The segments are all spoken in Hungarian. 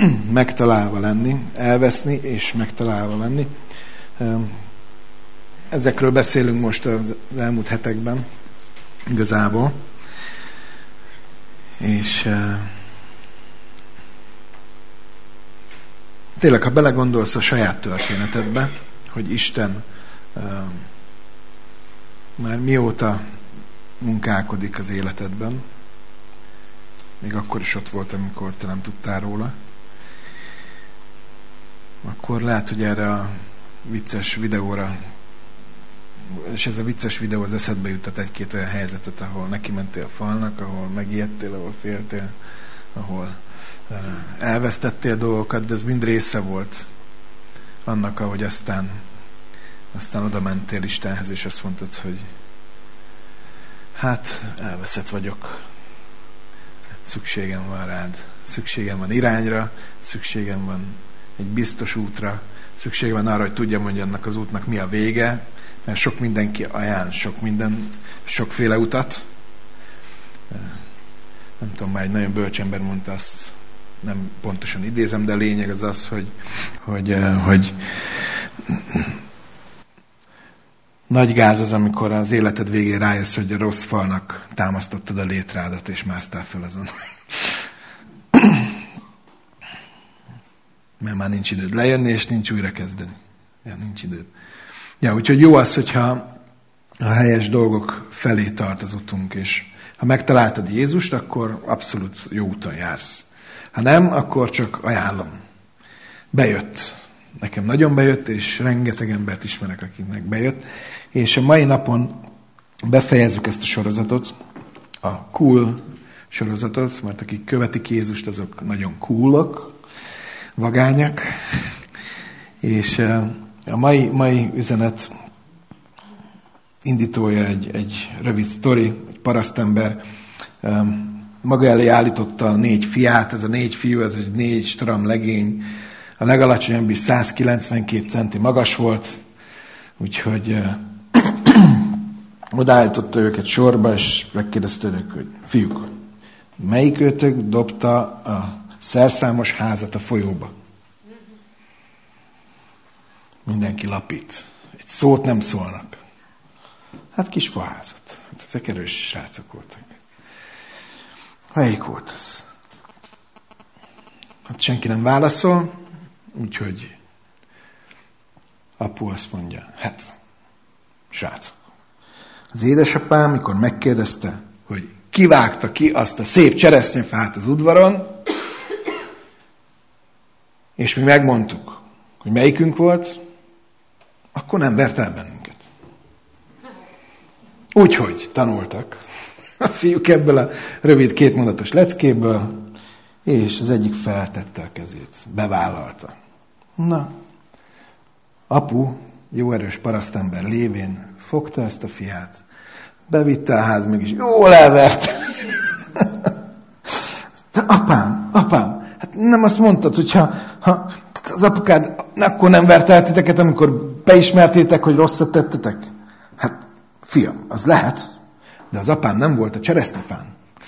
megtalálva lenni, elveszni és megtalálva lenni. Ezekről beszélünk most az elmúlt hetekben igazából. És tényleg, ha belegondolsz a saját történetedbe, hogy Isten már mióta munkálkodik az életedben, még akkor is ott volt, amikor te nem tudtál róla, akkor lehet, hogy erre a vicces videóra, és ez a vicces videó az eszedbe jutott egy-két olyan helyzetet, ahol neki mentél a falnak, ahol megijedtél, ahol féltél, ahol elvesztettél dolgokat, de ez mind része volt annak, ahogy aztán oda mentél Istenhez, és azt mondtad, hogy hát elveszett vagyok, szükségem van rád, szükségem van irányra, szükségem van egy biztos útra, szükségem van arra, hogy tudjam, hogy annak az útnak mi a vége, mert sok mindenki ajánl sokféle utat. Nem tudom, már egy nagyon bölcs ember mondta azt, nem pontosan idézem, de a lényeg az, hogy nagy gáz az, amikor az életed végén rájössz, hogy a rossz falnak támasztottad a létrádat, és másztál föl azon. Mert már nincs időd lejönni, és nincs újra kezdeni. Ja, nincs időd. Ja, úgyhogy jó az, hogyha a helyes dolgok felé tart az utunk, és ha megtaláltad Jézust, akkor abszolút jó úton jársz. Ha nem, akkor csak ajánlom. Bejött. Nekem nagyon bejött, és rengeteg embert ismerek, akiknek bejött. És a mai napon befejezzük ezt a sorozatot, a cool sorozatot, mert akik követik Jézust, azok nagyon coolok, vagányak. És a mai üzenet indítója egy rövid sztori, egy parasztember maga elé állította a 4 fiát, ez a 4 fiú, ez egy 4 stram legény, a legalacsonyabb is 192 centi magas volt, úgyhogy odaállította őket sorba, és megkérdezte ők, hogy fiúk, melyik őtök dobta a szerszámos házat a folyóba? Mindenki lapít. Egy szót nem szólnak. Hát kis faházat. Hát ezek erős srácok voltak. Melyik volt ez? Hát senki nem válaszol, úgyhogy apu azt mondja, hát, srácok, az édesapám, mikor megkérdezte, hogy kivágta ki azt a szép cseresznyefát az udvaron, és mi megmondtuk, hogy melyikünk volt, akkor nem vert el bennünket. Úgyhogy tanultak a fiúk ebből a rövid 2 mondatos leckéből, és az egyik feltette a kezét, bevállalta. Na, apu, jó erős parasztember lévén fogta ezt a fiát, bevitte a ház meg is, jól elvert. De apám, hát nem azt mondtad, hogy ha az apukád akkor nem vert el titeket, amikor beismertétek, hogy rosszat tettetek? Hát, fiam, az lehet, de az apám nem volt a cseresznyefán.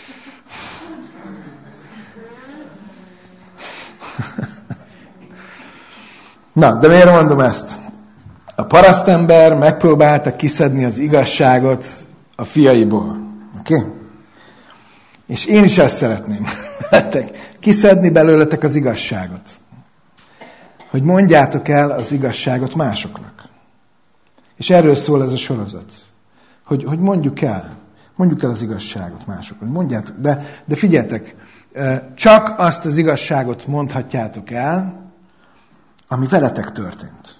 Na, de miért mondom ezt? A parasztember megpróbálta kiszedni az igazságot a fiaiból. Oké? És én is ezt szeretném. Kiszedni belőletek az igazságot. Hogy mondjátok el az igazságot másoknak. És erről szól ez a sorozat. Hogy mondjuk el az igazságot másoknak. Mondjátok, de figyeljetek, csak azt az igazságot mondhatjátok el, ami veletek történt.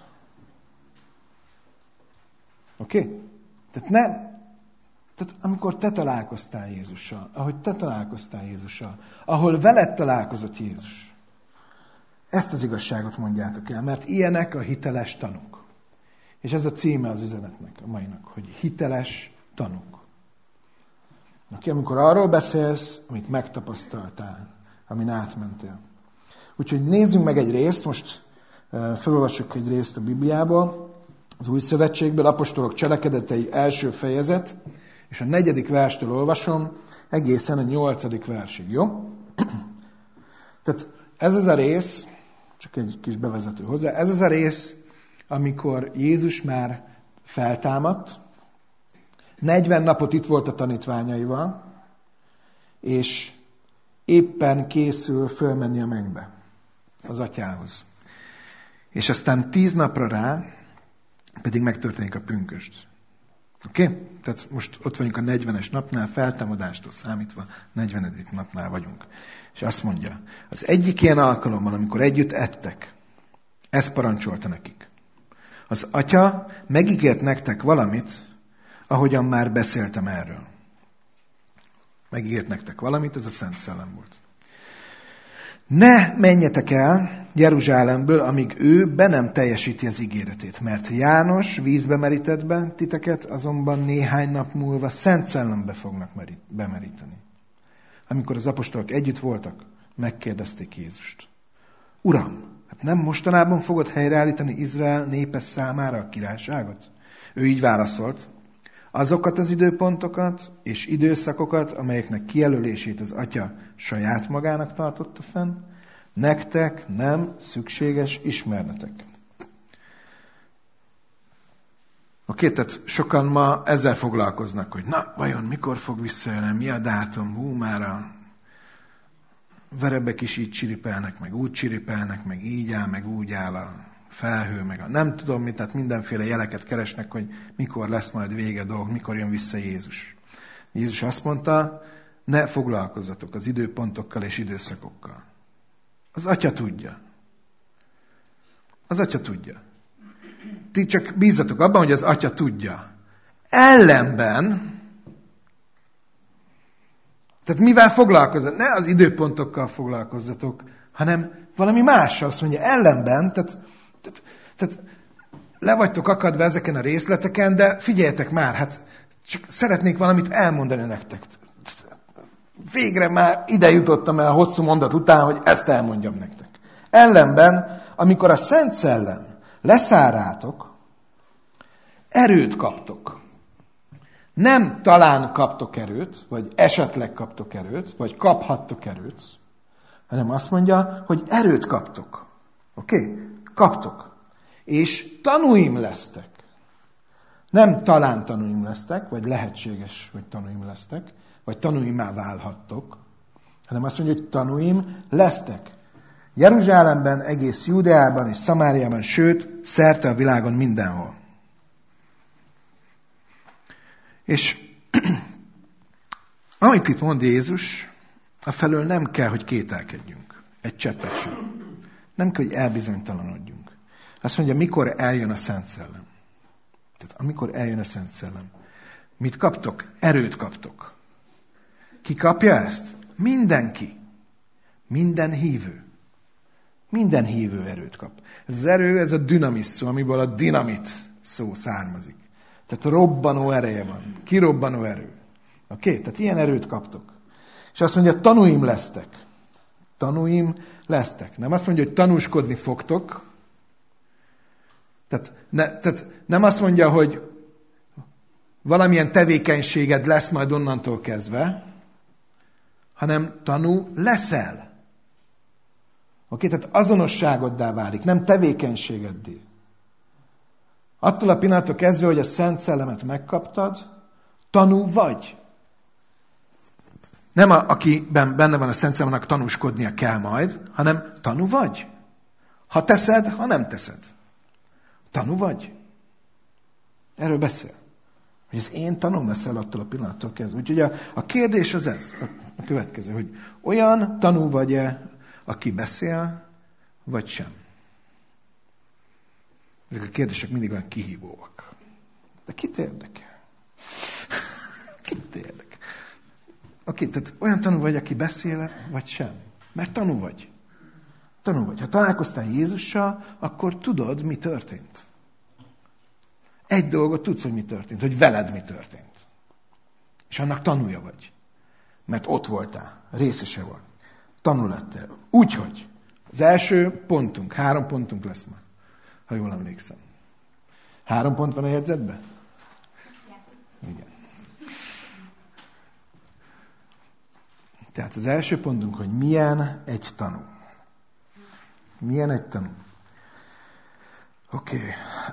Oké? Tehát amikor te találkoztál Jézussal, ahogy te találkoztál Jézussal, ahol veled találkozott Jézus, ezt az igazságot mondjátok el, mert ilyenek a hiteles tanúk. És ez a címe az üzenetnek, a mainak, hogy hiteles tanúk. Oké? Amikor arról beszélsz, amit megtapasztaltál, amin átmentél. Úgyhogy nézzünk meg egy részt, most felolvassuk egy részt a Bibliából, az Új Szövetségből, Apostolok cselekedetei 1. fejezet, és a 4. verstől olvasom, egészen a 8. versig, jó? Tehát ez az a rész, csak egy kis bevezető hozzá, ez az a rész, amikor Jézus már feltámadt, 40 napot itt volt a tanítványaival, és éppen készül fölmenni a mennybe, az atyához. És aztán 10 napra rá pedig megtörténik a pünkösd. Oké? Tehát most ott vagyunk a 40-es napnál, feltámadástól számítva 40. napnál vagyunk. És azt mondja, az egyik ilyen alkalommal, amikor együtt ettek, ezt parancsolta nekik. Az atya megígért nektek valamit, ahogyan már beszéltem erről. Megígért nektek valamit, ez a Szent Szellem volt. Ne menjetek el Jeruzsálemből, amíg ő be nem teljesíti az ígéretét, mert János vízbe merített be titeket, azonban néhány nap múlva Szent Szellembe fognak bemeríteni. Amikor az apostolok együtt voltak, megkérdezték Jézust. Uram, hát nem mostanában fogod helyreállítani Izrael népe számára a királyságot? Ő így válaszolt, azokat az időpontokat és időszakokat, amelyeknek kijelölését az atya saját magának tartotta fenn, nektek nem szükséges ismernetek. Oké, tehát sokan ma ezzel foglalkoznak, hogy na, vajon mikor fog visszajönni, mi a dátum, már a verebek is így csiripelnek, meg úgy csiripelnek, meg így áll, meg úgy áll a felhő, meg a nem tudom mit, tehát mindenféle jeleket keresnek, hogy mikor lesz majd vége dolg, mikor jön vissza Jézus. Jézus azt mondta, ne foglalkozzatok az időpontokkal és időszakokkal. Az atya tudja. Az atya tudja. Ti csak bízzatok abban, hogy az atya tudja. Ellenben, tehát mivel foglalkozzatok? Ne az időpontokkal foglalkozzatok, hanem valami mással. Azt mondja, ellenben, tehát le vagytok akadva ezeken a részleteken, de figyeljetek már, hát csak szeretnék valamit elmondani nektek. Végre már ide jutottam el a hosszú mondat után, hogy ezt elmondjam nektek. Ellenben, amikor a Szent Szellem leszáll rátok, erőt kaptok. Nem talán kaptok erőt, vagy esetleg kaptok erőt, vagy kaphattok erőt, hanem azt mondja, hogy erőt kaptok. Oké? Kaptok. És tanúim lesztek. Nem talán tanúim lesztek, vagy lehetséges, hogy tanúim lesztek, vagy tanúimmá válhattok, hanem azt mondja, hogy tanúim lesztek. Jeruzsálemben, egész Júdeában és Szamáriában, sőt, szerte a világon mindenhol. És amit itt mond Jézus, afelől nem kell, hogy kételkedjünk. Egy cseppet sem. Nem kell, hogy elbizonytalanodjunk. Azt mondja, mikor eljön a Szent Szellem. Tehát amikor eljön a Szent Szellem. Mit kaptok? Erőt kaptok. Ki kapja ezt? Mindenki. Minden hívő. Minden hívő erőt kap. Ez az erő, ez a dünamis szó, amiből a dinamit szó származik. Tehát robbanó ereje van. Kirobbanó erő. Oké? Tehát ilyen erőt kaptok. És azt mondja, tanúim lesztek. Tanúim lesztek. Nem azt mondja, hogy tanúskodni fogtok. Tehát nem azt mondja, hogy valamilyen tevékenységed lesz majd onnantól kezdve, hanem tanú leszel. Oké, tehát azonosságoddá válik, nem tevékenységeddé. Attól a pillanattól kezdve, hogy a Szent Szellemet megkaptad, tanú vagy. Nem akiben benne van a Szent Szellem, annak tanúskodnia kell majd, hanem tanú vagy. Ha teszed, ha nem teszed. Tanú vagy. Erről beszél. Hogy az én tanúm leszel attól a pillanattól kezdve. Úgyhogy a kérdés az ez, a következő, hogy olyan tanú vagy-e, aki beszél, vagy sem. Ezek a kérdések mindig olyan kihívóak. De kit érdekel? Kit érdekel? Oké, tehát olyan tanú vagy, aki beszél, vagy sem. Mert tanú vagy. Tanú vagy. Ha találkoztál Jézussal, akkor tudod, mi történt. Egy dolgot tudsz, hogy mi történt, hogy veled mi történt. És annak tanúja vagy. Mert ott voltál, részese volt. Tanú lettél. Úgyhogy az első pontunk, 3 pontunk lesz ma, ha jól emlékszem. 3 pont van a jegyzetben? Igen. Tehát az első pontunk, hogy milyen egy tanú. Milyen egy tanú? Oké.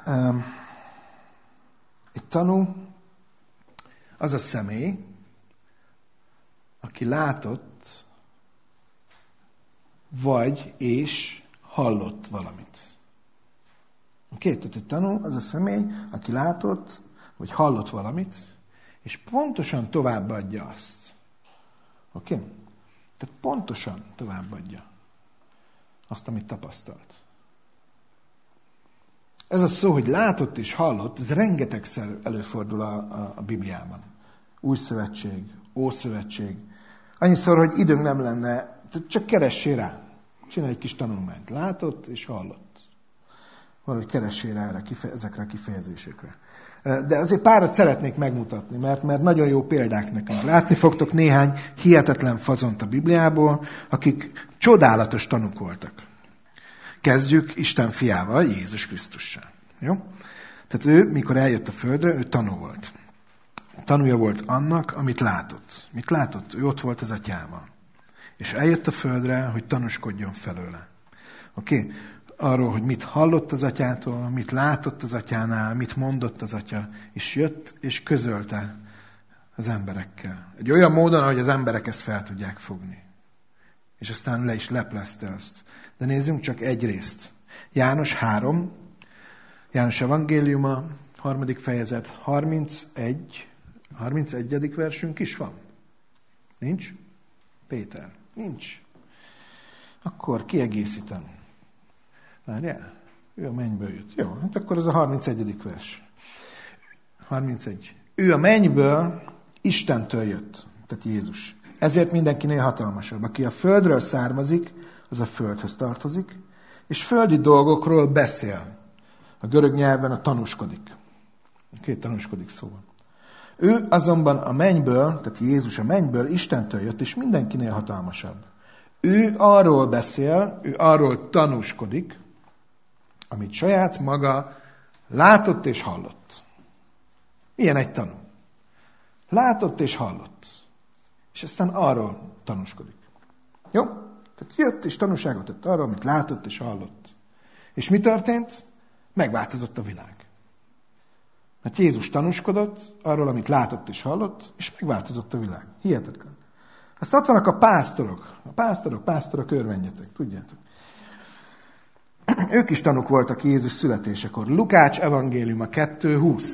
Egy tanú az a személy, aki látott, vagy és hallott valamit. Oké? Tehát egy tanú az a személy, aki látott, vagy hallott valamit, és pontosan továbbadja azt. Oké? Tehát pontosan továbbadja azt, amit tapasztalt. Ez a szó, hogy látott és hallott, ez rengetegszer előfordul a Bibliában. Új szövetség, Ószövetség. Annyiszor, hogy időnk nem lenne, csak keressél rá. Csinálj egy kis tanulmányt. Látott és hallott. Valahogy keressél rá ezekre a kifejezésekre. De azért párat szeretnék megmutatni, mert nagyon jó példák nekünk. Látni fogtok néhány hihetetlen fazont a Bibliából, akik csodálatos tanúk voltak. Kezdjük Isten fiával, Jézus Krisztussal. Jó? Tehát ő, mikor eljött a földre, ő tanú volt. Tanúja volt annak, amit látott. Mit látott? Ő ott volt az atyával. És eljött a földre, hogy tanúskodjon felőle. Oké? Arról, hogy mit hallott az atyától, mit látott az atyánál, mit mondott az atya, és jött és közölte az emberekkel. Egy olyan módon, ahogy az emberek ezt fel tudják fogni. És aztán le is leplezte azt. De nézzünk csak egy részt. János 3, János evangéliuma, 3. fejezet, 31. versünk is van. Nincs? Péter. Nincs. Akkor kiegészítem. Várjál? Ő a mennyből jött. Jó, hát akkor ez a 31. vers. 31. Ő a mennyből Istentől jött, tehát Jézus. Ezért mindenkinél hatalmasabb. Aki a földről származik, az a földhöz tartozik, és földi dolgokról beszél. A görög nyelven a tanúskodik. Két tanúskodik szóval. Ő azonban a mennyből, tehát Jézus a mennyből Istentől jött, és mindenkinél hatalmasabb. Ő arról beszél, ő arról tanúskodik, amit saját maga látott és hallott. Ilyen egy tanú. Látott és hallott. És aztán arról tanúskodik. Jó? Tehát jött és tanúságot tett arról, amit látott és hallott. És mi történt? Megváltozott a világ. Mert Jézus tanúskodott arról, amit látott és hallott, és megváltozott a világ. Hihetetlen. Azt ott vannak a pásztorok. Pásztorok, örvendjetek, tudjátok. Ők is tanúk voltak Jézus születésekor. Lukács evangéliuma 2:20.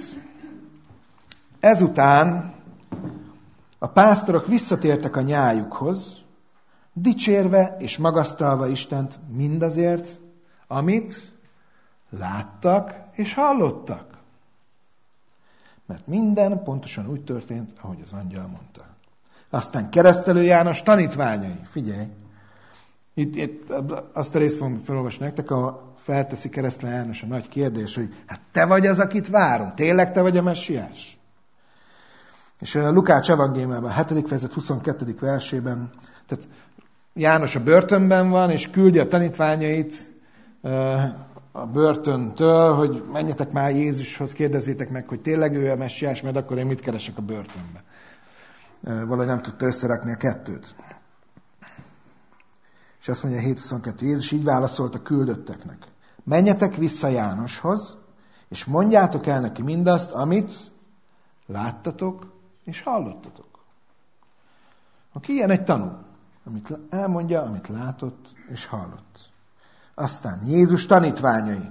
Ezután a pásztorok visszatértek a nyájukhoz, dicsérve és magasztalva Istent mindazért, amit láttak és hallottak. Mert minden pontosan úgy történt, ahogy az angyal mondta. Aztán Keresztelő János tanítványai, figyelj, itt azt a részt fogom felolvasni nektek, ahol felteszi Keresztelő János a nagy kérdés, hogy hát te vagy az, akit várom, tényleg te vagy a messiás? És a Lukács evangéliumában, 7. fejezet 22. versében, tehát János a börtönben van, és küldi a tanítványait a börtöntől, hogy menjetek már Jézushoz, kérdezzétek meg, hogy tényleg ő a messiás, mert akkor én mit keresek a börtönben. Valahogy nem tudta összerakni a kettőt. És azt mondja 7.22, Jézus így válaszolt a küldötteknek. Menjetek vissza Jánoshoz, és mondjátok el neki mindazt, amit láttatok és hallottatok. Aki ilyen egy tanú, amit elmondja, amit látott és hallott. Aztán Jézus tanítványai.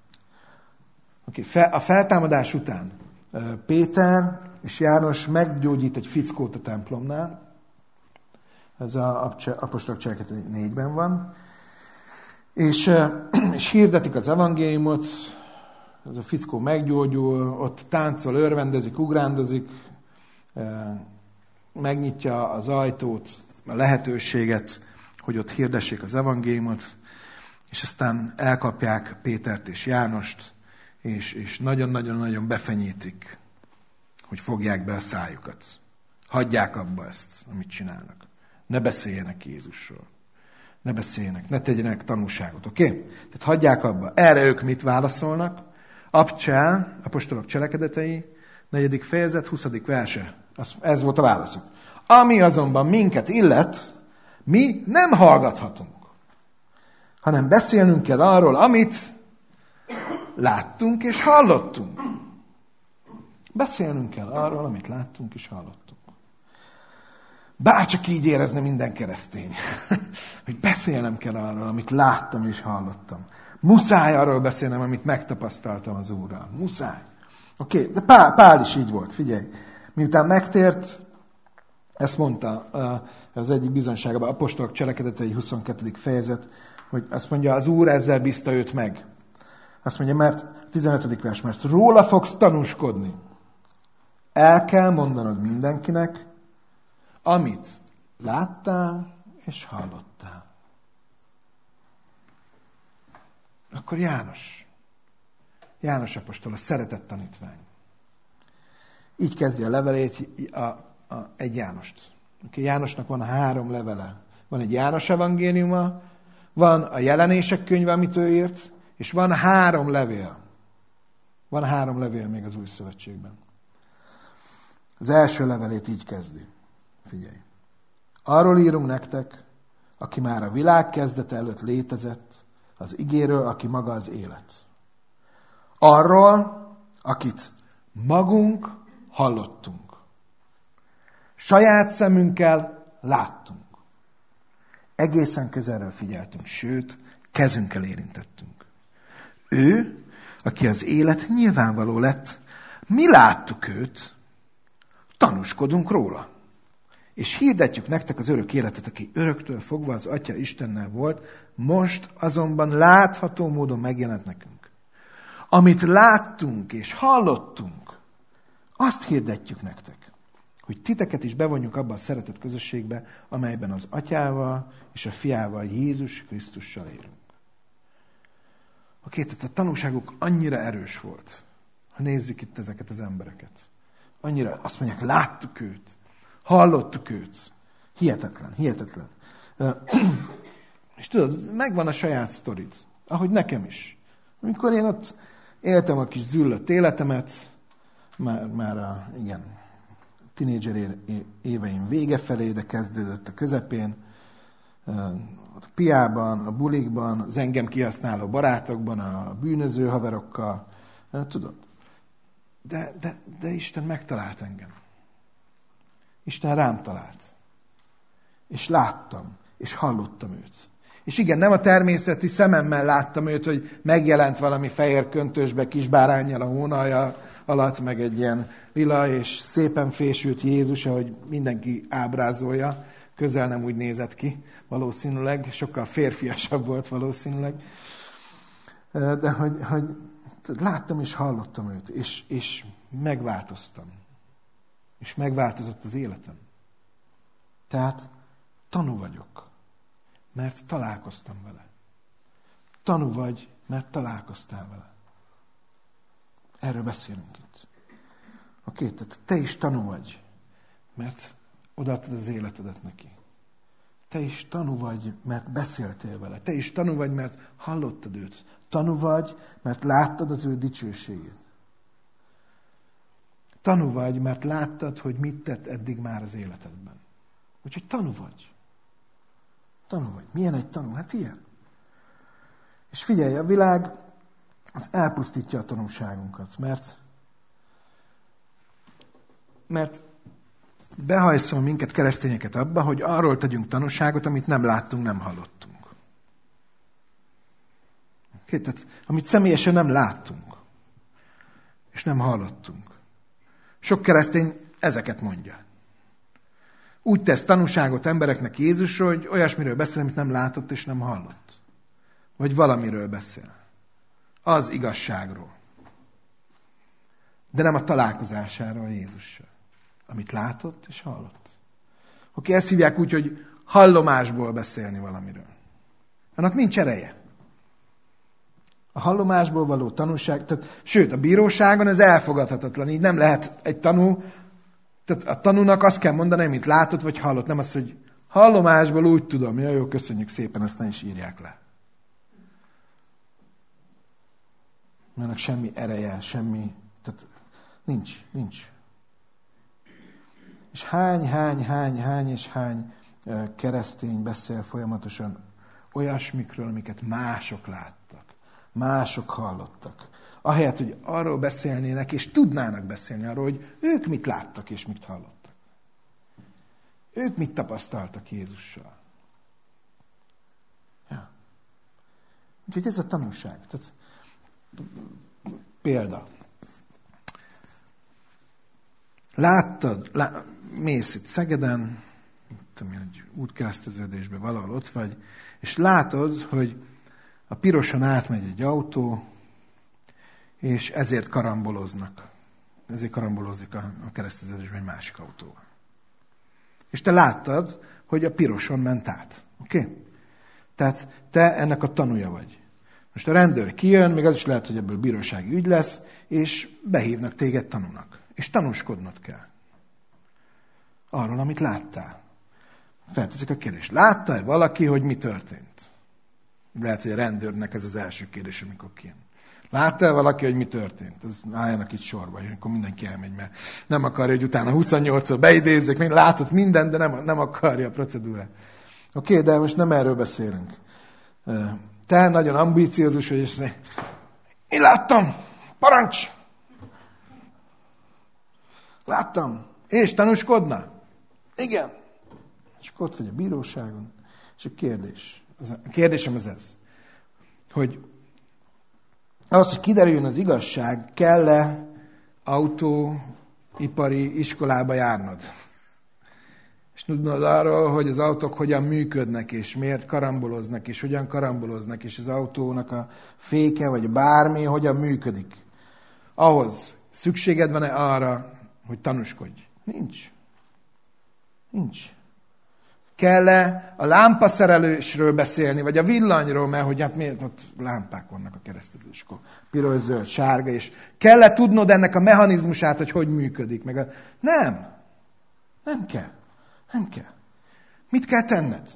A feltámadás után Péter és János meggyógyít egy fickót a templomnál. Ez az apostolok cselekedete 4-ben van. És hirdetik az evangéliumot, ez a fickó meggyógyul, ott táncol, örvendezik, ugrándozik, megnyitja az ajtót, a lehetőséget, hogy ott hirdessék az evangéliumot, és aztán elkapják Pétert és Jánost, és nagyon-nagyon-nagyon befenyítik, hogy fogják be a szájukat. Hagyják abba ezt, amit csinálnak. Ne beszéljenek Jézusról. Ne beszéljenek, ne tegyenek tanúságot, oké? Tehát hagyják abba. Erre ők mit válaszolnak? Abcsel, apostolok cselekedetei, 4. fejezet, 20. verse. Ez volt a válaszuk. Ami azonban minket illet, mi nem hallgathatunk. hanem beszélnünk kell arról, amit láttunk és hallottunk. Beszélnünk kell arról, amit láttunk és hallottunk. Bárcsak így érezne minden keresztény, hogy beszélnem kell arról, amit láttam és hallottam. Muszáj arról beszélnem, amit megtapasztaltam az Úrral. Muszáj. Oké, de Pál is így volt, figyelj. Miután megtért, ezt mondta az egyik bizonyságában, Apostolok Cselekedetei 22. fejezet, hogy azt mondja, az Úr ezzel bízta őt meg. Azt mondja, mert 15. vers, mert róla fogsz tanúskodni. El kell mondanod mindenkinek, amit láttál és hallottál. Akkor János apostol, a szeretett tanítvány. Így kezdi a levelét egy Jánost. Jánosnak van 3 levele. Van egy János evangéliuma, van a Jelenések könyve, amit ő írt, és van 3 levél. Van 3 levél még az Új Szövetségben. Az első levelét így kezdi. Figyelj. Arról írunk nektek, aki már a világ kezdete előtt létezett, az igéről, aki maga az élet. Arról, akit magunk hallottunk. Saját szemünkkel láttunk. Egészen közelről figyeltünk, sőt, kezünkkel érintettünk. Ő, aki az élet, nyilvánvaló lett, mi láttuk őt, tanúskodunk róla. És hirdetjük nektek az örök életet, aki öröktől fogva az Atya Istennel volt, most azonban látható módon megjelent nekünk. Amit láttunk és hallottunk, azt hirdetjük nektek, hogy titeket is bevonjuk abba a szeretet közösségbe, amelyben az Atyával és a Fiával, Jézus Krisztussal élünk. Tehát a tanúságuk annyira erős volt, ha nézzük itt ezeket az embereket. Annyira azt mondják, láttuk őt, hallottuk őt. Hihetetlen. És tudod, megvan a saját sztorid, ahogy nekem is. Amikor én ott éltem a kis züllött életemet, már a tínédzser éveim vége felé, de kezdődött a közepén, a piában, a bulikban, az engem kihasználó barátokban, a bűnöző haverokkal, tudod. De Isten megtalált engem. Isten rám talált. És láttam, és hallottam őt. És igen, nem a természeti szememmel láttam őt, hogy megjelent valami fehér köntösbe, kis báránnyal a hónalja alatt, meg egy ilyen lila és szépen fésült Jézus, ahogy mindenki ábrázolja. Közel nem úgy nézett ki, valószínűleg. Sokkal férfiasabb volt valószínűleg. De hogy láttam és hallottam őt, és megváltoztam. És megváltozott az életem. Tehát tanú vagyok, mert találkoztam vele. Tanú vagy, mert találkoztál vele. Erről beszélünk itt. Tehát te is tanú vagy, mert odaadtad az életedet neki. Te is tanú vagy, mert beszéltél vele. Te is tanú vagy, mert hallottad őt. Tanú vagy, mert láttad az ő dicsőségét. Tanú vagy, mert láttad, hogy mit tett eddig már az életedben. Úgyhogy tanú vagy. Tanú vagy. Milyen egy tanú? Hát ilyen. És figyelj, a világ az elpusztítja a tanúságunkat, mert behajszol minket, keresztényeket abba, hogy arról tegyünk tanúságot, amit nem láttunk, nem hallottunk. Tehát, amit személyesen nem láttunk, és nem hallottunk. Sok keresztény ezeket mondja. Úgy tesz tanúságot embereknek Jézusról, hogy olyasmiről beszél, amit nem látott és nem hallott. Vagy valamiről beszél. Az igazságról. De nem a találkozásáról Jézussal. Amit látott és hallott. Ezt hívják úgy, hogy hallomásból beszélni valamiről. Annak nincs ereje. A hallomásból való tanúság, sőt, a bíróságon ez elfogadhatatlan. Így nem lehet egy tanú, tehát a tanúnak azt kell mondani, amit látott vagy hallott. Nem az, hogy hallomásból úgy tudom. Jó, köszönjük szépen, ezt ne is írják le. Mert semmi ereje, tehát nincs. És hány keresztény beszél folyamatosan olyasmikről, amiket mások láttak, mások hallottak. Ahelyett, hogy arról beszélnének, és tudnának beszélni arról, hogy ők mit láttak és mit hallottak. Ők mit tapasztaltak Jézussal. Ja. Úgyhogy ez a tanulság. Tehát, példa. Láttad, mész itt Szegeden, tudom én, egy útkereszteződésben valahol ott vagy, és látod, hogy a piroson átmegy egy autó, és ezért karamboloznak. Ezért karambolozik a kereszteződésben egy másik autóval. És te láttad, hogy a piroson ment át. Oké? Okay? Tehát te ennek a tanúja vagy. Most a rendőr kijön, még az is lehet, hogy ebből bírósági ügy lesz, és behívnak téged tanúnak. És tanúskodnod kell. Arról, amit láttál. Felteszik a kérdést. Látta-e valaki, hogy mi történt? Lehet, hogy a rendőrnek ez az első kérdés, amikor kijön. Látta-e valaki, hogy mi történt? Az álljanak itt sorba, akkor mindenki elmegy, mert nem akarja, hogy utána 28-szor beidézzék, látott mindent, de nem akarja a procedúrát. Oké, de most nem erről beszélünk. Te nagyon ambíciózus vagy, és én láttam, parancs! Láttam. És tanúskodna? Igen. És akkor ott vagy a bíróságon. És a kérdésem az ez, hogy ahhoz, hogy kiderüljön az igazság, kell-e autóipari iskolába járnod? És tudnod arról, hogy az autók hogyan működnek, és miért karamboloznak, és hogyan karamboloznak, és az autónak a féke, vagy bármi, hogyan működik. Ahhoz szükséged van-e arra, hogy tanúskodj? Nincs. Kell-e a lámpaszerelésről beszélni, vagy a villanyról, mert hogy hát miért ott lámpák vannak a keresztezőskor. Piros, zöld, sárga, és kell-e tudnod ennek a mechanizmusát, hogy működik? Nem kell. Mit kell tenned?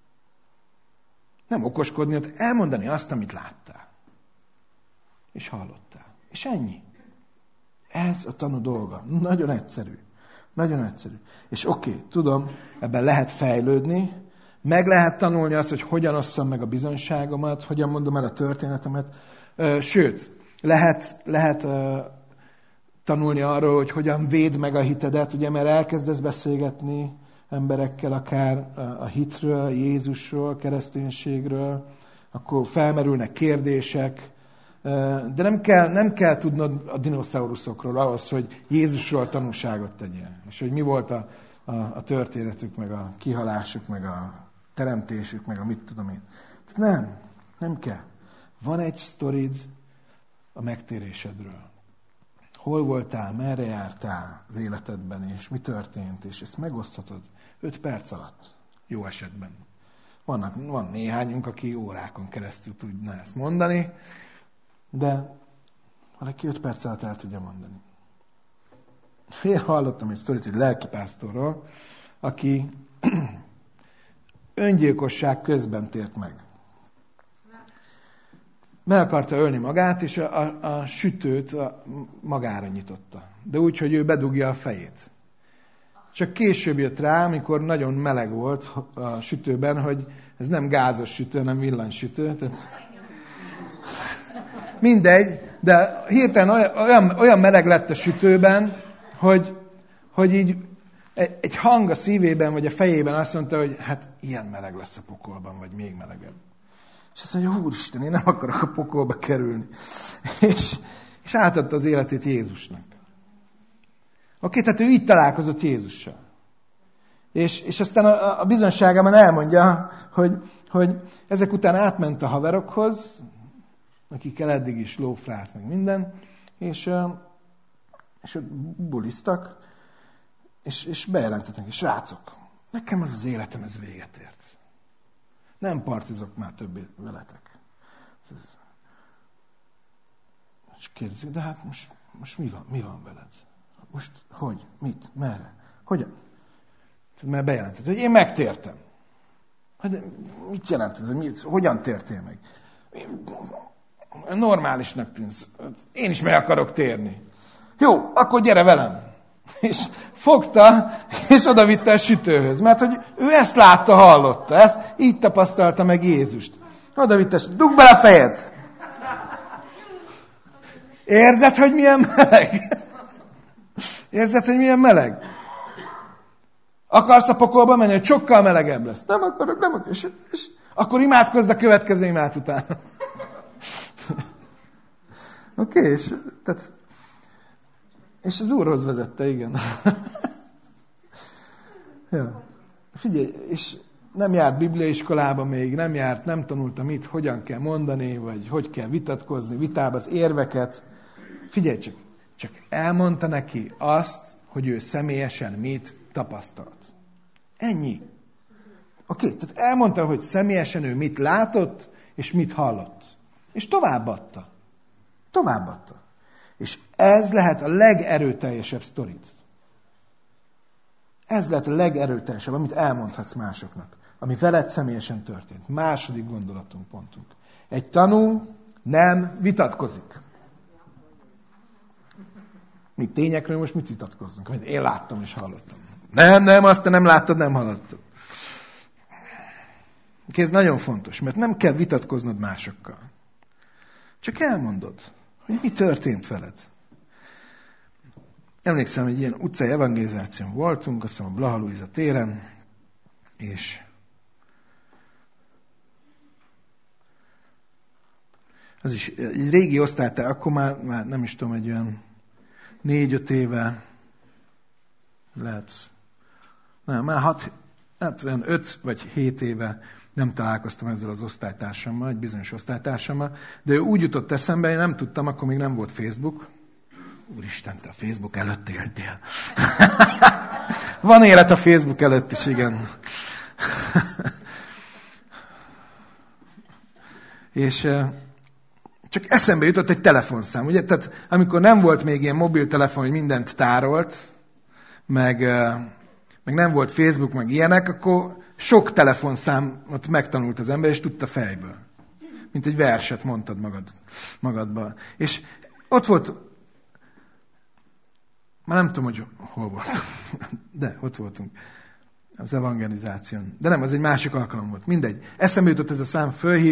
Nem okoskodni, ott elmondani azt, amit láttál. És hallottál. És ennyi. Ez a tanú dolga. Nagyon egyszerű. És oké, tudom, ebben lehet fejlődni, meg lehet tanulni azt, hogy hogyan osszam meg a bizonyságomat, hogyan mondom el a történetemet. Sőt, lehet tanulni arról, hogy hogyan védd meg a hitedet, ugye, mert elkezdesz beszélgetni emberekkel akár a hitről, Jézusról, kereszténységről, akkor felmerülnek kérdések, de nem kell tudnod a dinoszauruszokról ahhoz, hogy Jézusról tanúságot tegyél. És hogy mi volt a történetük, meg a kihalásuk, meg a teremtésük, meg a mit tudom én. Tehát nem kell. Van egy sztorid a megtérésedről. Hol voltál, merre jártál az életedben, és mi történt, és ezt megoszthatod 5 perc alatt, jó esetben. Van néhányunk, aki órákon keresztül tudna ezt mondani, de valaki 5 perc alatt el tudja mondani. Én hallottam egy sztorit egy lelkipásztorról, aki öngyilkosság közben tért meg. Meg akarta ölni magát, és a sütőt magára nyitotta. De úgy, hogy ő bedugja a fejét. Csak később jött rá, amikor nagyon meleg volt a sütőben, hogy ez nem gázos sütő, hanem villanysütő. Tehát... Mindegy, de hirtelen olyan meleg lett a sütőben, hogy így egy hang a szívében, vagy a fejében azt mondta, hogy hát ilyen meleg lesz a pokolban, vagy még melegebb. És azt mondja, Úristen, én nem akarok a pokolba kerülni. És átadta az életét Jézusnak. Oké, tehát ő így találkozott Jézussal. És aztán a bizonyságában elmondja, hogy ezek után átment a haverokhoz, akikkel eddig is lófrált, meg minden, és ott buliztak, és bejelentetnek, és srácok, nekem az életem, ez véget ért. Nem partizok már többé veletek. És kérdezik, de hát most mi van veled? Most hogy? Mit? Merre? Hogyan? Mert bejelentett, hogy én megtértem. Hát mit jelent ez? Hogyan tértél meg? Normálisnak tűnsz. Én is meg akarok térni. Jó, akkor gyere velem. És fogta, és oda vitte a sütőhöz. Mert hogy ő ezt látta, hallotta. Ezt így tapasztalta meg Jézust. Oda vitte, dugd bele a fejed! Érzed, hogy milyen meleg? Érzed, hogy milyen meleg? Akarsz a pokolba menni, hogy sokkal melegebb lesz? Nem akarok, nem akarok. És akkor imádkozz a következő imád után. Oké, és az Úrhoz vezette, igen. Ja. Figyelj, és nem járt bibliaiskolába még, nem tanulta mit, hogyan kell mondani, vagy hogy kell vitatkozni, vitába az érveket. Figyelj csak elmondta neki azt, hogy ő személyesen mit tapasztalt. Ennyi. Oké, tehát elmondta, hogy személyesen ő mit látott, és mit hallott. És továbbadta. És ez lehet a legerőteljesebb sztorit. Ez lehet a legerőteljesebb, amit elmondhatsz másoknak. Ami veled személyesen történt. Második gondolatunk, pontunk. Egy tanú nem vitatkozik. Mi tényekről most mit vitatkozzunk? Amit én láttam és hallottam. Nem, azt te nem láttad, nem hallottad. Ez nagyon fontos, mert nem kell vitatkoznod másokkal. Csak elmondod, hogy mi történt veled. Emlékszem, hogy ilyen utcai evangelizáción voltunk, azt hiszem a Blaha Lujza téren, és az is egy régi osztálytár, akkor már nem is tudom, egy olyan 4-5 éve, lehet, nem, már 5 vagy 7 éve nem találkoztam ezzel az osztálytársammal, egy bizonyos osztálytársammal, de ő úgy jutott eszembe, én nem tudtam, akkor még nem volt Facebook. Úristen, te a Facebook előtt éltél. Van élet a Facebook előtt is, igen. És csak eszembe jutott egy telefonszám. Ugye? Tehát amikor nem volt még ilyen mobiltelefon, hogy mindent tárolt, meg nem volt Facebook, meg ilyenek, akkor sok telefonszámot megtanult az ember, és tudta fejből. Mint egy verset mondtad magadban. És ott volt, már nem tudom, hogy hol voltunk, de ott voltunk az evangelizáción. De nem, az egy másik alkalom volt. Mindegy. Eszembe jutott ez a szám,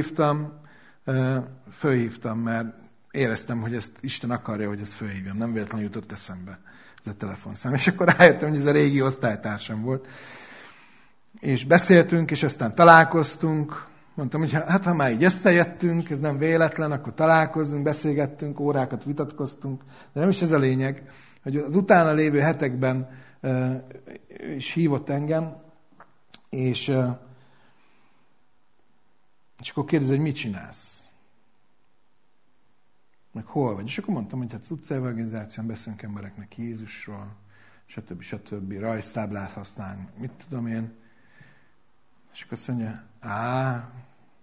fölhívtam, mert éreztem, hogy ezt Isten akarja, hogy ezt fölhívjam. Nem véletlenül jutott eszembe ez a telefonszám. És akkor rájöttem, hogy ez a régi osztálytársam volt. És beszéltünk, és aztán találkoztunk. Mondtam, hogy hát ha már így összejöttünk, ez nem véletlen, akkor találkozzunk, beszélgettünk, órákat vitatkoztunk. De nem is ez a lényeg, hogy az utána lévő hetekben is hívott engem, és akkor kérdezi, hogy mit csinálsz? Meg hol vagy? És akkor mondtam, hogy hát az utcai evangelizáción beszélünk embereknek Jézusról, stb. Rajztáblát használunk, mit tudom én. És akkor azt mondja, hát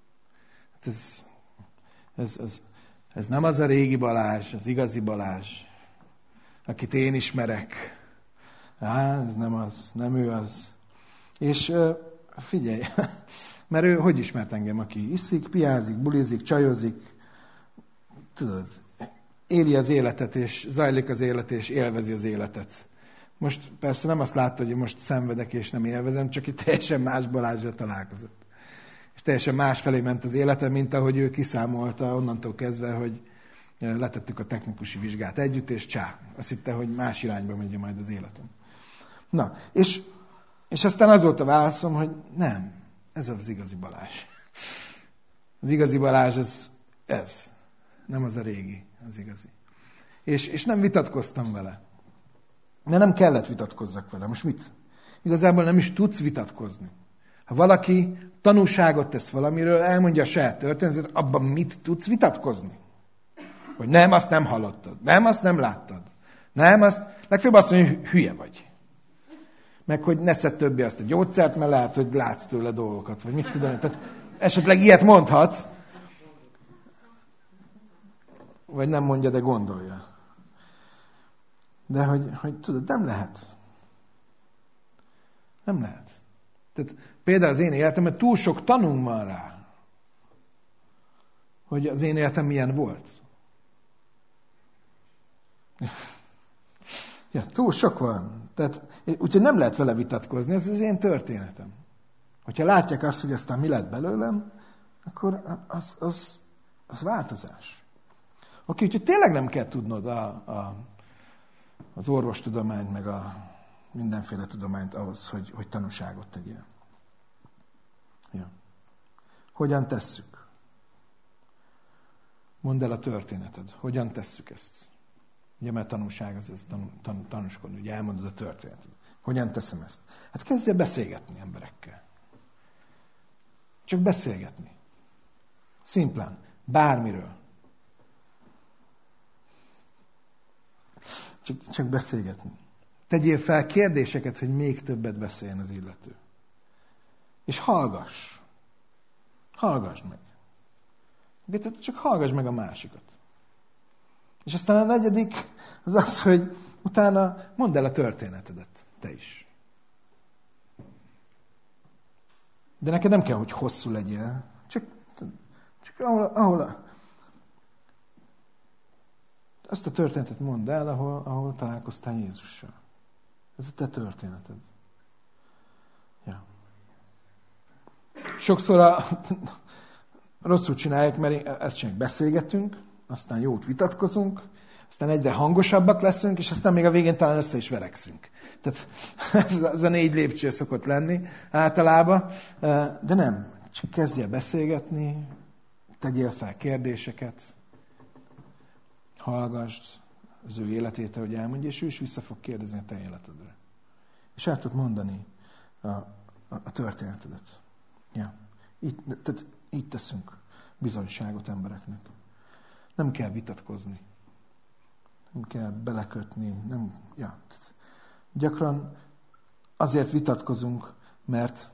ez nem az a régi Balázs, az igazi Balázs, akit én ismerek. Ez nem az, nem ő az. És figyelj, mert ő hogy ismert engem, aki iszik, piázik, bulizik, csajozik, tudod, éli az életet, és zajlik az élet, és élvezi az életet. Most persze nem azt látta, hogy most szenvedek, és nem élvezem, csak egy teljesen más Balázsra találkozott. És teljesen másfelé ment az élete, mint ahogy ő kiszámolta onnantól kezdve, hogy letettük a technikusi vizsgát együtt, és csá, azt hitte, hogy más irányba megy majd az életem. Na, és aztán az volt a válaszom, hogy nem, ez az igazi Balázs. Az igazi Balázs ez. Nem az a régi, az igazi. És nem vitatkoztam vele. Mert nem kellett vitatkozzak vele. Most mit? Igazából nem is tudsz vitatkozni. Ha valaki tanúságot tesz valamiről, elmondja a saját történetet, abban mit tudsz vitatkozni? Hogy nem, azt nem hallottad. Nem, azt nem láttad. Nem, azt... Legfőbb azt mondja, hogy hülye vagy. Meg, hogy ne szedd többé azt a gyógyszert, mert lehet, hogy látsz tőle dolgokat. Vagy mit tudom. Tehát esetleg ilyet mondhat, vagy nem mondja, de gondolja. De hogy tudod, nem lehet. Nem lehet. Tehát például az én életemben túl sok tanunk van rá, hogy az én életem milyen volt. Ja, túl sok van. Tehát, úgyhogy nem lehet vele vitatkozni, ez az én történetem. Hogyha látják azt, hogy aztán mi lett belőlem, akkor az változás. Oké, úgyhogy tényleg nem kell tudnod az orvostudományt, meg a mindenféle tudományt ahhoz, hogy tanúságot tegyél. Ja. Hogyan tesszük? Mondd el a történeted. Hogyan tesszük ezt? Ugye, mert tanúság az ez tanúskodni, ugye elmondod a történetet. Hogyan teszem ezt? Hát kezdj el beszélgetni emberekkel. Csak beszélgetni. Szimplán. Bármiről. Csak beszélgetni. Tegyél fel kérdéseket, hogy még többet beszéljen az illető. És hallgass. Hallgass meg. Csak hallgass meg a másikat. És aztán a negyedik az az, hogy utána mondd el a történetedet. Te is. De neked nem kell, hogy hosszú legyél. Csak ahol azt a történetet mondd el, ahol találkoztál Jézussal. Ez a te történeted. Ja. Sokszor rosszul csinálják, mert ezt csináljuk, beszélgetünk, aztán jót vitatkozunk, aztán egyre hangosabbak leszünk, és aztán még a végén talán össze is verekszünk. Tehát ez a 4 lépcső szokott lenni általában, de nem. Csak kezdj el beszélgetni, tegyél fel kérdéseket, hallgassd az ő életét, ahogy elmondja, és ő is vissza fog kérdezni a te életedre. És el tudod mondani a történetedet. Ja. Így teszünk bizonyságot embereknek. Nem kell vitatkozni. Nem kell belekötni. Gyakran azért vitatkozunk, mert,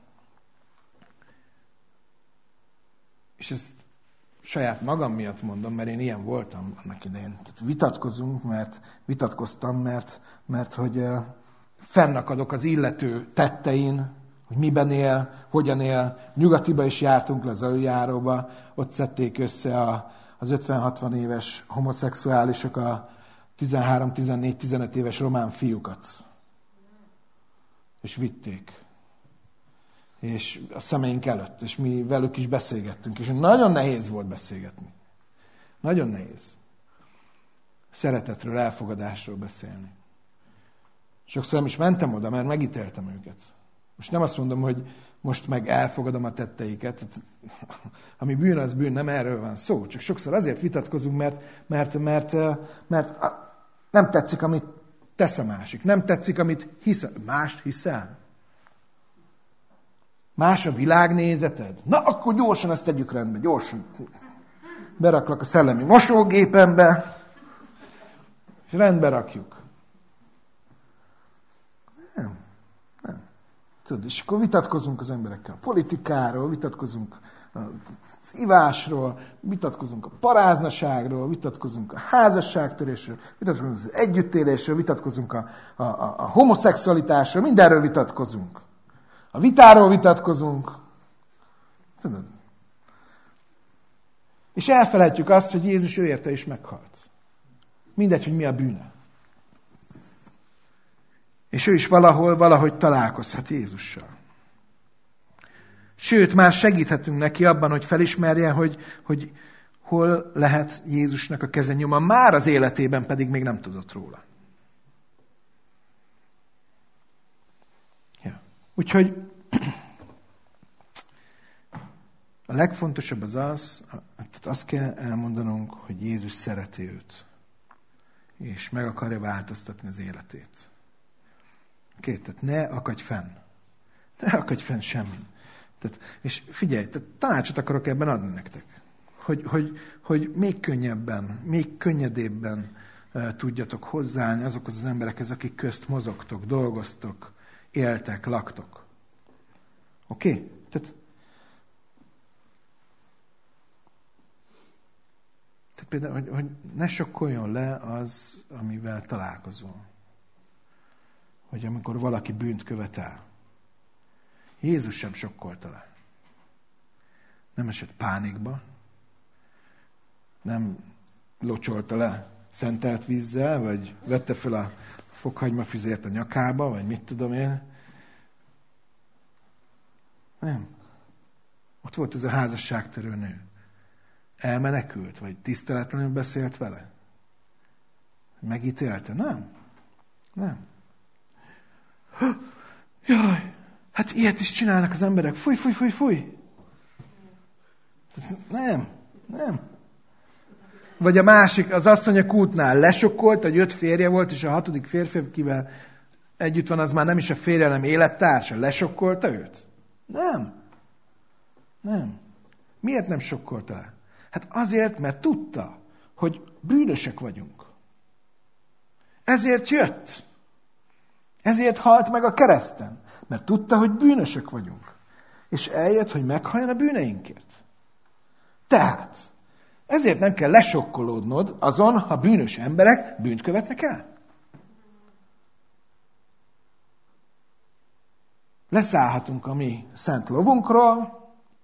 és ezt saját magam miatt mondom, mert én ilyen voltam annak idején. Tehát vitatkoztam, mert hogy fennakadok az illető tettein, hogy miben él, hogyan él. Nyugatiba is jártunk le az aluljáróba, ott szedték össze az 50-60 éves homoszexuálisok a 13-14-15 éves román fiúkat. És vitték. És a szemeink előtt, és mi velük is beszélgettünk. És nagyon nehéz volt beszélgetni. Nagyon nehéz. Szeretetről, elfogadásról beszélni. Sokszor nem is mentem oda, mert megítéltem őket. Most nem azt mondom, hogy most meg elfogadom a tetteiket. Ami bűn, az bűn, nem erről van szó. Csak sokszor azért vitatkozunk, mert nem tetszik, amit tesz a másik. Nem tetszik, amit hiszel. Mást hiszel? Más a világnézeted? Na, akkor gyorsan ezt tegyük rendbe. Gyorsan. Beraklak a szellemi mosógépembe, és rendbe rakjuk. Nem. Tudod, és akkor vitatkozunk az emberekkel a politikáról, vitatkozunk az ivásról, vitatkozunk a paráznaságról, vitatkozunk a házasságtörésről, vitatkozunk az együttélésről, vitatkozunk a homoszexualitásról, mindenről vitatkozunk. A vitáról vitatkozunk. Tudod? És elfelejtjük azt, hogy Jézus ő érte is meghalt. Mindegy, hogy mi a bűne. És ő is valahogy találkozhat Jézussal. Sőt, már segíthetünk neki abban, hogy felismerje, hogy hol lehet Jézusnak a kezenyoma, már az életében pedig még nem tudott róla. Ja. Úgyhogy a legfontosabb azt kell elmondanunk, hogy Jézus szereti őt, és meg akarja változtatni az életét. Oké, tehát ne akadj fenn. Ne akadj fenn semmin. És figyelj, tanácsot akarok ebben adni nektek. Hogy még könnyebben, még könnyedébben tudjatok hozzáállni azokhoz az emberekhez, akik közt mozogtok, dolgoztok, éltek, laktok. Oké? Tehát például, hogy ne sokkoljon le az, amivel találkozol. Hogy amikor valaki bűnt követel. Jézus sem sokkolta le. Nem esett pánikba. Nem locsolta le szentelt vízzel, vagy vette fel a fokhagymafüzért a nyakába, vagy mit tudom én. Nem. Ott volt ez a házasságtörő nő. Elmenekült, vagy tiszteletlenül beszélt vele? Megítélte? Nem. Nem. Jaj, hát ilyet is csinálnak az emberek. Fúj, fúj, fúj, fúj. Nem. Vagy a másik, az asszony a kútnál lesokkolt, hogy 5 férje volt, és a 6. férfi, akivel együtt van, az már nem is a férje, hanem élettársa. Lesokkolta őt? Nem. Miért nem sokkolta le? Hát azért, mert tudta, hogy bűnösek vagyunk. Ezért jött. Ezért halt meg a kereszten. Mert tudta, hogy bűnösök vagyunk. És eljött, hogy meghalljon a bűneinkért. Tehát, ezért nem kell lesokkolódnod azon, ha bűnös emberek bűnt követnek el. Leszállhatunk a mi szent lovunkról,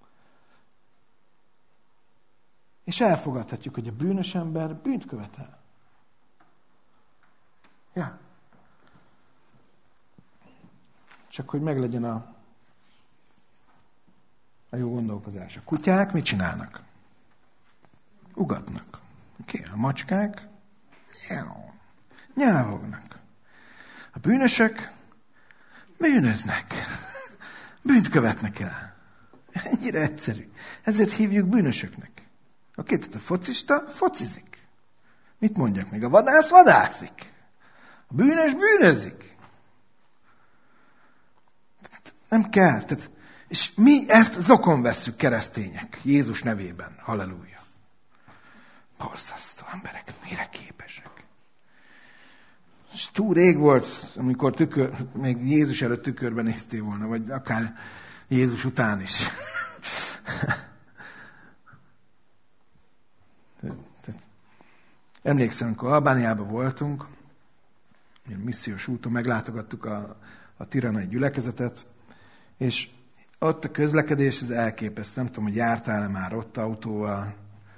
és elfogadhatjuk, hogy a bűnös ember bűnt követel. Ja. Csak hogy meglegyen a jó gondolkozás. A kutyák mit csinálnak? Ugatnak. A macskák nyávognak. A bűnösök bűnöznek. Bűnt követnek el. Ennyire egyszerű. Ezért hívjuk bűnösöknek. Tehát a focista focizik. Mit mondjak még? A vadász vadászik. A bűnös bűnözik. Nem kell. És mi ezt zokon vesszük, keresztények. Jézus nevében. Halleluja. Borzasztó emberek, mire képesek? És túl rég volt, amikor még Jézus előtt tükörben néztél volna, vagy akár Jézus után is. Emlékszem, amikor Albániában voltunk, missziós úton meglátogattuk a tiranai gyülekezetet, és ott a közlekedés, ez elképesztő. Nem tudom, hogy jártál-e már ott autóval.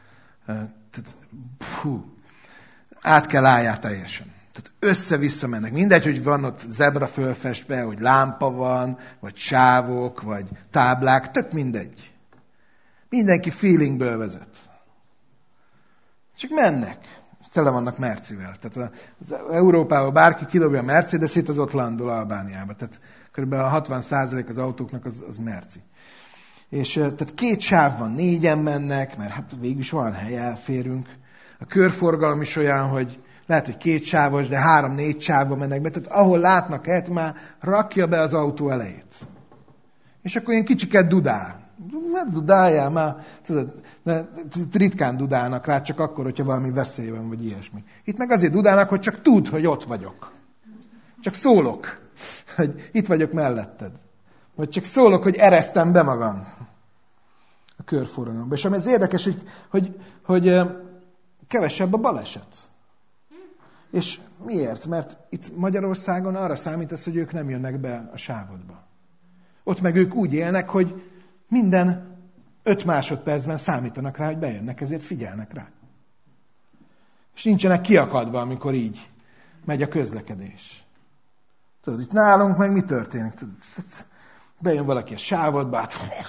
Át kell álljál teljesen. Tehát össze-vissza mennek. Mindegy, hogy van ott zebra fölfestve, hogy lámpa van, vagy sávok, vagy táblák, tök mindegy. Mindenki feelingből vezet. Csak mennek. Tele vannak Mercivel. Tehát az Európában bárki kidobja a Mercedes-ét, az ott landol Albániába. Tehát kb. 60% az autóknak az Merci. És tehát 2 sáv van, 4-en mennek, mert hát végül is van hely, elférünk. A körforgalom is olyan, hogy lehet, hogy 2 sávos, de 3-4 sávba mennek be. Tehát ahol látnak helyet, már rakja be az autó elejét. És akkor ilyen kicsiket dudál. Dudáljál már, tudod, ritkán dudálnak rá, csak akkor, hogyha valami veszély van, vagy ilyesmi. Itt meg azért dudálnak, hogy csak tudd, hogy ott vagyok. Csak szólok, hogy itt vagyok melletted. Vagy csak szólok, hogy eresztem be magam a körforgalomba. És ami az érdekes, hogy kevesebb a baleset. És miért? Mert itt Magyarországon arra számítasz, hogy ők nem jönnek be a sávodba. Ott meg ők úgy élnek, hogy minden 5 másodpercben számítanak rá, hogy bejönnek, ezért figyelnek rá. És nincsenek kiakadva, amikor így megy a közlekedés. Tudod, itt nálunk meg mi történik? Tudod, bejön valaki a sávodba,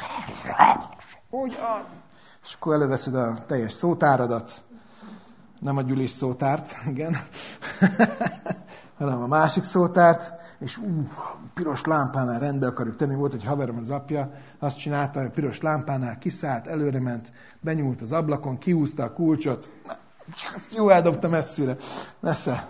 és akkor előveszed a teljes szótáradat, nem a Gyulis szótárt, igen, hanem a másik szótárt, és piros lámpánál rendbe akarjuk tenni. Volt egy haverom, az apja, azt csinálta, hogy piros lámpánál kiszállt, előrement, benyúlt az ablakon, kihúzta a kulcsot, ezt jó eldobta messzire, nesze.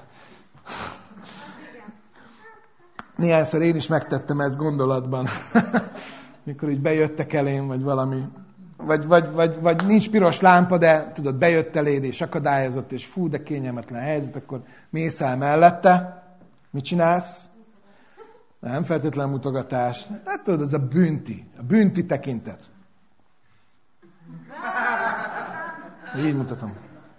Néhányszor én is megtettem ezt gondolatban, mikor így bejöttek elém, vagy valami, vagy nincs piros lámpa, de tudod, bejött eléd, és akadályozott, és fú, de kényelmetlen helyzet, akkor mész el mellette, mit csinálsz? Nem feltétlen mutogatás. Hát tudod, ez a bünti tekintet. Így mutatom.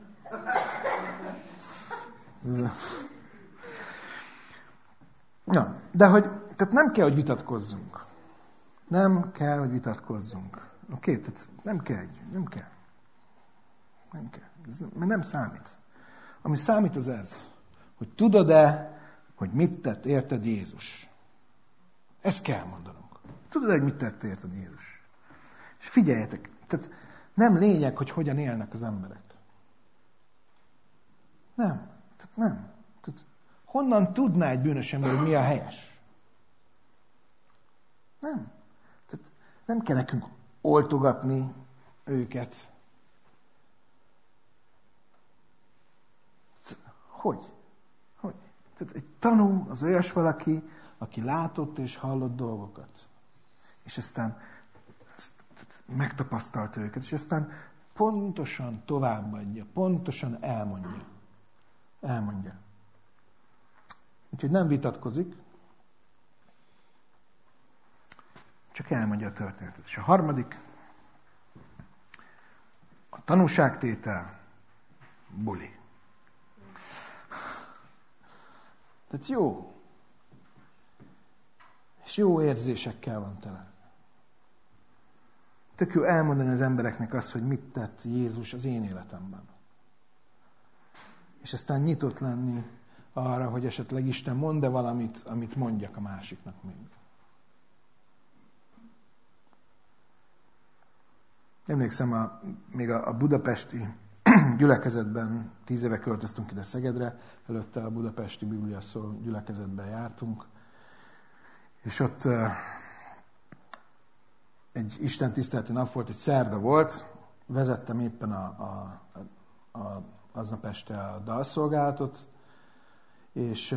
Na, de hogy, tehát nem kell, hogy vitatkozzunk. Nem kell, hogy vitatkozzunk. Tehát nem kell. Ez mert nem számít. Ami számít az ez, hogy tudod-e, hogy mit tett érted Jézus. Ezt kell mondanunk. Tudod-e, hogy mit tett érted Jézus? És figyeljetek, tehát nem lényeg, hogy hogyan élnek az emberek. Nem. Tehát nem. Tehát honnan tudná egy bűnös ember, hogy mi a helyes? Nem. Tehát nem kell nekünk oltogatni őket. Hogy? Tehát egy tanú az olyas valaki, aki látott és hallott dolgokat. És aztán megtapasztalta őket, és aztán pontosan továbbadja, pontosan elmondja. Úgyhogy nem vitatkozik, csak elmondja a történetet. És a harmadik, a tanúságtétel, buli. Tehát jó. És jó érzésekkel van tele. Tök jó elmondani az embereknek azt, hogy mit tett Jézus az én életemben. És aztán nyitott lenni arra, hogy esetleg Isten mond-e valamit, amit mondjak a másiknak még. Emlékszem, még a budapesti gyülekezetben 10 éve költöztünk ide Szegedre, előtte a budapesti Bibliaszó gyülekezetben jártunk, és ott egy istentiszteleti nap volt, egy szerda volt, vezettem éppen aznap este a dalszolgálatot, és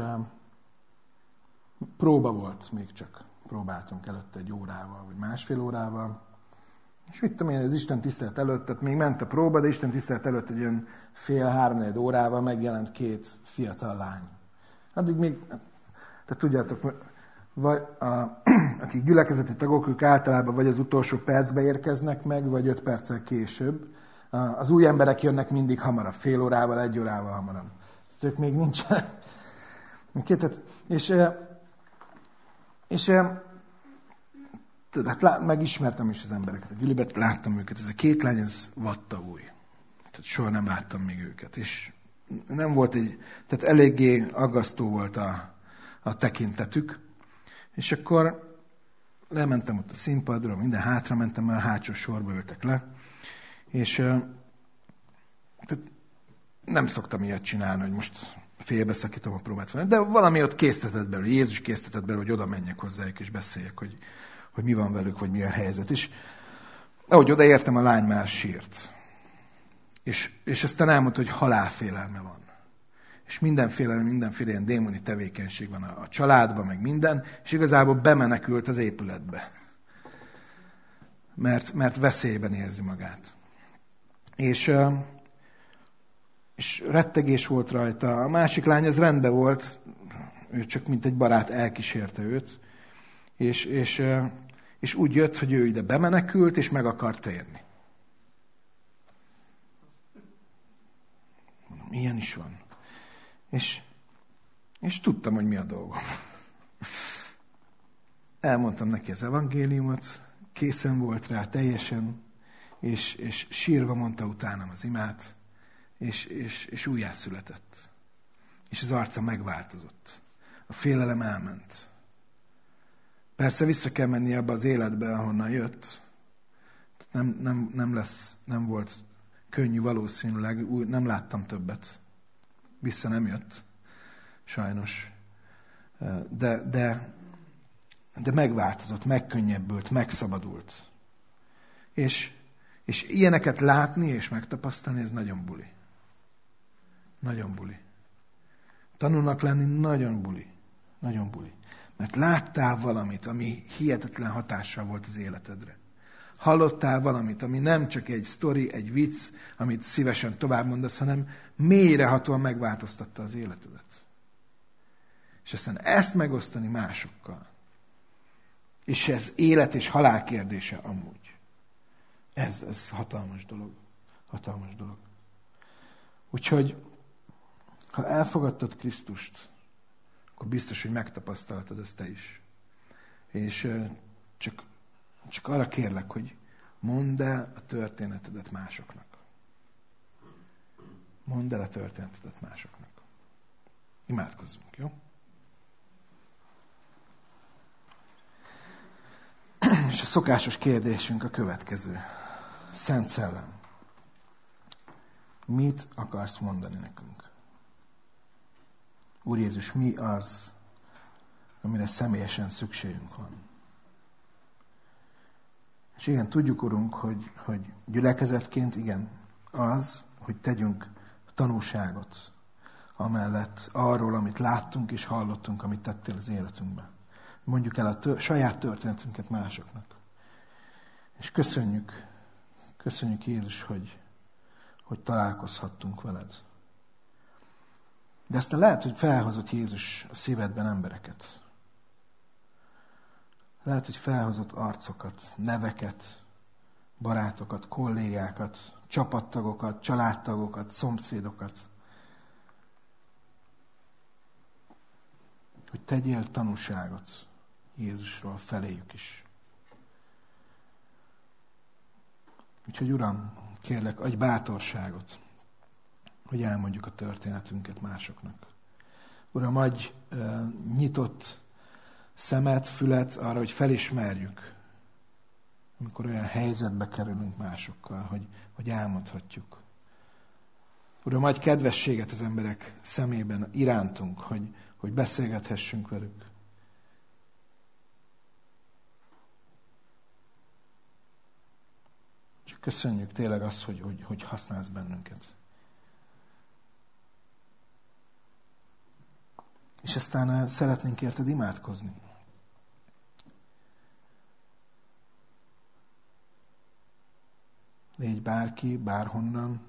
próba volt még csak. Próbáltunk előtte 1 órával, vagy másfél órával. És mit tudom én, az Isten tisztelet előtt, tehát még ment a próba, de Isten tisztelet előtt egy olyan 3-4 órával megjelent 2 fiatal lány. Addig még, tehát tudjátok, vagy akik gyülekezeti tagok, ők általában vagy az utolsó percbe érkeznek meg, vagy 5 perccel később. Az új emberek jönnek mindig hamarabb, fél órával, 1 órával hamarabb. Ők még nincsenek. Hát megismertem is az embereket. A gyűlibet láttam őket. Ez a 2 lány, ez vatta új. Tehát soha nem láttam még őket. És nem volt tehát eléggé aggasztó volt a tekintetük. És akkor lementem ott a színpadra, minden hátra mentem, mert a hátsó sorba ültek le. És tehát nem szoktam ilyet csinálni, hogy most félbeszakítom a próbát. De valami ott késztetett belőle, Jézus késztetett belőle, hogy oda menjek hozzájuk és beszéljek, hogy mi van velük, vagy mi a helyzet. És ahogy odaértem, a lány már sírt. És aztán elmondta, hogy halálfélelme van. És mindenféle ilyen démoni tevékenység van a családban, meg minden, és igazából bemenekült az épületbe. Mert veszélyben érzi magát. És rettegés volt rajta. A másik lány, az rendben volt, ő csak mint egy barát elkísérte őt, és úgy jött, hogy ő ide bemenekült, és meg akart térni. Mondom, ilyen is van. És tudtam, hogy mi a dolgom. Elmondtam neki az evangéliumot, készen volt rá teljesen, és sírva mondta utánam az imát, és újjászületett. És az arca megváltozott. A félelem elment. Persze vissza kell menni abba az életbe, ahonnan jött. Nem volt könnyű valószínűleg, nem láttam többet. Vissza nem jött, sajnos. De megváltozott, megkönnyebbült, megszabadult. És ilyeneket látni és megtapasztalni, ez nagyon buli. Nagyon buli. Tanulnak lenni nagyon buli. Nagyon buli. Mert láttál valamit, ami hihetetlen hatással volt az életedre. Hallottál valamit, ami nem csak egy sztori, egy vicc, amit szívesen tovább mondasz, hanem mélyrehatóan megváltoztatta az életedet. És aztán ezt megosztani másokkal. És ez élet és halál kérdése amúgy. Ez hatalmas dolog. Hatalmas dolog. Úgyhogy, ha elfogadtad Krisztust, akkor biztos, hogy megtapasztaltad ezt te is. És csak arra kérlek, hogy mondd el a történetedet másoknak. Mondd Mesélj el a történetedet másoknak. Imádkozzunk, jó? És a szokásos kérdésünk a következő. Szent Szellem, mit akarsz mondani nekünk? Úr Jézus, mi az, amire személyesen szükségünk van? És igen, tudjuk, Urunk, hogy gyülekezetként igen, az, hogy tegyünk tanúságot amellett arról, amit láttunk és hallottunk, amit tettél az életünkben. Mondjuk el a saját történetünket másoknak. És köszönjük Jézus, hogy találkozhattunk veled. De aztán lehet, hogy felhozott Jézus a szívedben embereket. Lehet, hogy felhozott arcokat, neveket, barátokat, kollégákat, csapattagokat, családtagokat, szomszédokat. Hogy tegyél tanúságot Jézusról feléjük is. Úgyhogy Uram, kérlek, adj bátorságot, hogy elmondjuk a történetünket másoknak. Uram, adj nyitott szemet, fület arra, hogy felismerjük, amikor olyan helyzetbe kerülünk másokkal, hogy elmondhatjuk. Uram, adj kedvességet az emberek szemében irántunk, hogy beszélgethessünk velük. Csak köszönjük tényleg azt, hogy használsz bennünket. És aztán szeretnénk érted imádkozni. Légy bárki, bárhonnan,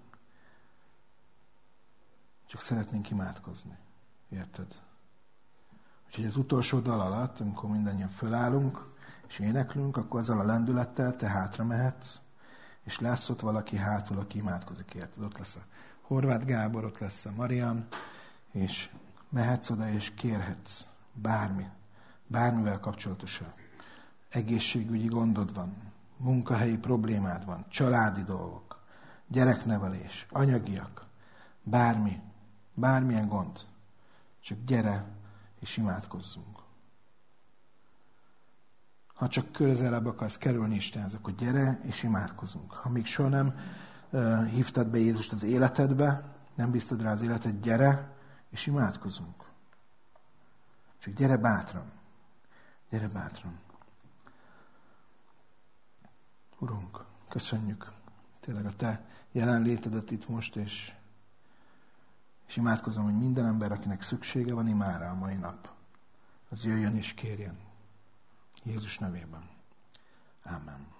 csak szeretnénk imádkozni. Érted? Úgyhogy az utolsó dal alatt, amikor mindannyian fölállunk, és éneklünk, akkor azzal a lendülettel te hátra mehetsz, és lesz ott valaki hátul, aki imádkozik, érted? Ott lesz a Horváth Gábor, ott lesz a Marian, és mehetsz oda, és kérhetsz bármivel kapcsolatosan. Egészségügyi gondod van, munkahelyi problémád van, családi dolgok, gyereknevelés, anyagiak, bármilyen gond. Csak gyere, és imádkozzunk. Ha csak közelebb akarsz kerülni Istenhez, akkor gyere, és imádkozunk. Ha még soha nem hívtad be Jézust az életedbe, nem bíztad rá az életed, gyere, és imádkozunk. Csak gyere bátran. Gyere bátran. Urunk, köszönjük tényleg a te jelenlétedet itt most, és imádkozom, hogy minden ember, akinek szüksége van imára a mai nap, az jöjjön és kérjen. Jézus nevében. Ámen.